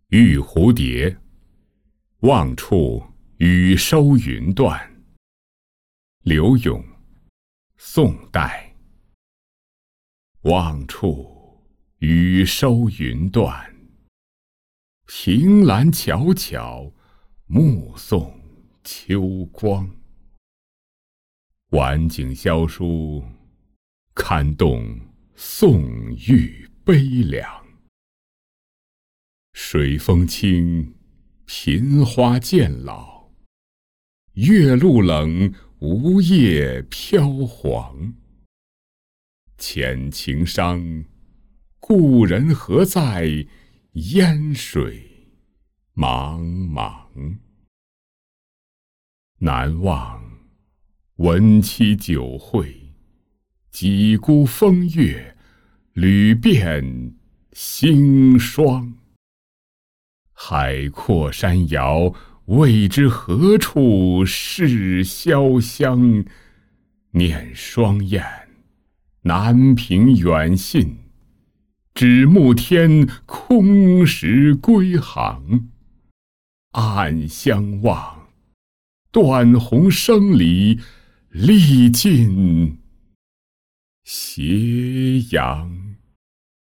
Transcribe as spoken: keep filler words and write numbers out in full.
玉蝴蝶，望处雨收云断。柳永，宋代。望处雨收云断，凭栏悄悄，目送秋光。晚景萧疏，堪动宋玉悲凉。水风清，频花渐老，月露冷，梧叶飘黄。遣情伤，故人何在？烟水茫茫。难忘闻期酒会，几孤风月，屡遍星霜。海阔山遥，未知何处是潇湘。念双燕，南屏远信，只慕天空时归航。暗相望，断鸿声里，历尽斜阳。